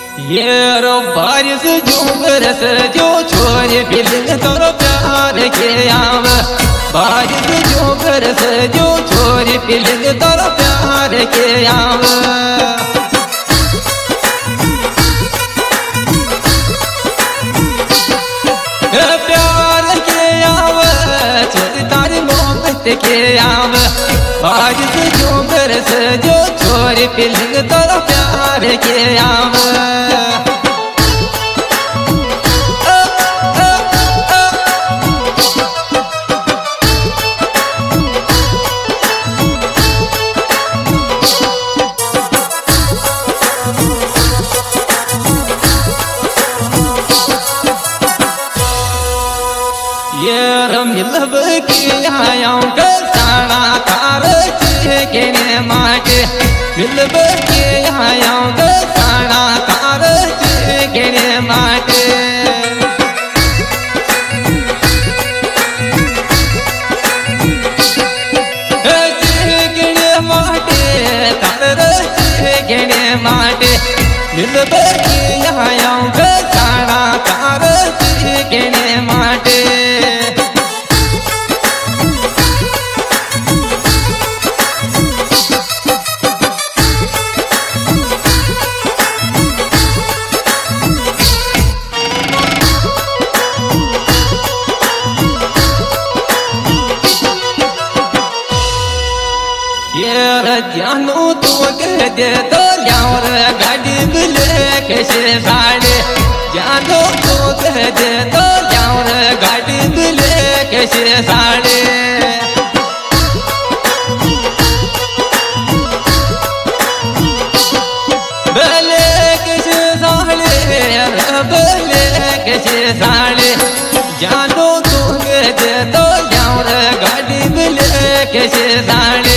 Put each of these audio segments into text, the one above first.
ये रो बारिश जो बरस जो छोरे बिलिंग तोरो प्यार के आव बारिश जो बरस जो छोरे बिलिंग तोरो प्यार के आव प्यार के आव छोरी तारी मोहब्बत के आव बारिश जो बरस जो छोरे बिलिंग तोरो प्यार के आव मिलब के आयाऊं साड़ा तार के माटे मिलब के आयाऊं साड़ा तार के माटे माटे मिलब के आयाऊं साड़ा तार के माटे जानो तो कह दे तो जाऊर गाड़ी मिले कैसे साड़े जानो तो कह दे तो जाऊर गाड़ी मिले कैसे साड़े भले कैसे साड़े भले कैसे साड़े जानो तो कह दे तो जाऊर गाड़ी मिले कैसे साड़े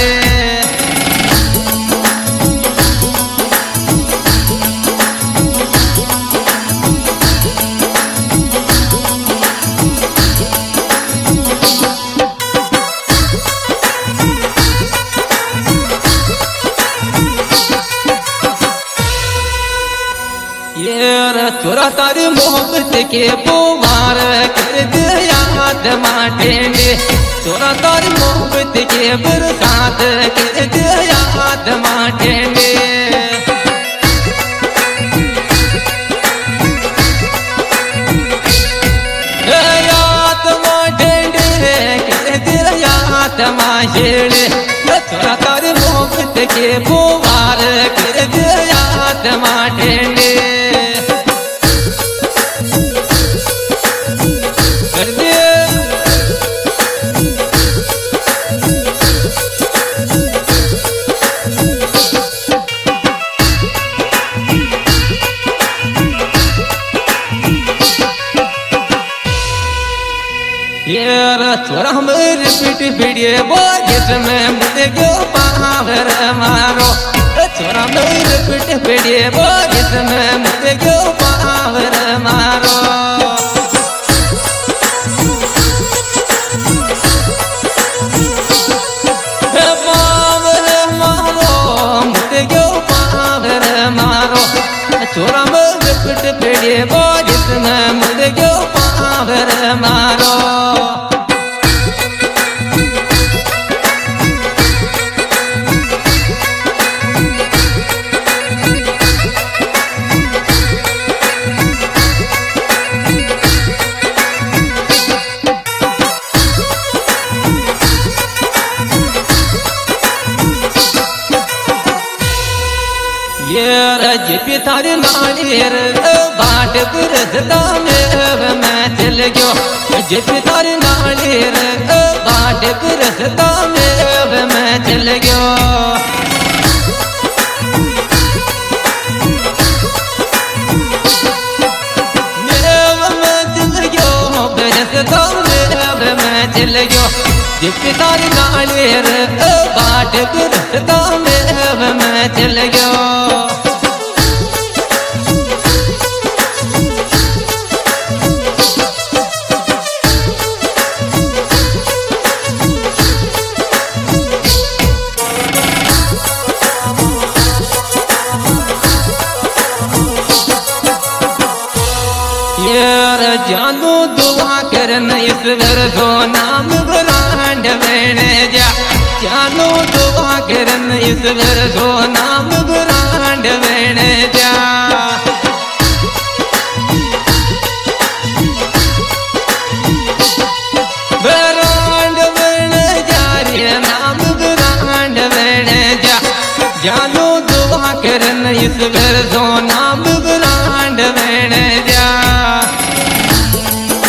चोरा तारी मोहब्बत के पुमार कर दिया हाथ माटे ने चोरा तारी मोहब्बत के बरसात कर दिया हाथ माटे ने याद माटे ने कर दिया हाथ माशेड़े चोरा तारी मोहब्बत के पुमार कर दिया हाथ माटे ने चोरा मेरी पीठ पीड़िए बोझ में मुझे क्यों पावर मारो चोरा मेरी पीठ पीड़िए बोझ में मुझे क्यों पावर मारो पावर मारो मुझे क्यों पावर मारो चोरा मेरी पीठ पीड़िए बोझ में मुझे क्यों पावर मारो ये तारे नालियर बाट बिरसता में मैं चल गयो जिप तारे नालियर बाट बिरसता में मैं चल गयो बिरसता में चल गयो जिप तारे नालियर बाट बिरसता में मैं चल गयो जानो दुआ करन ईश्वर जो नाम ब्रांड बन जा, जानो दुआ करन ईश्वर जो नाम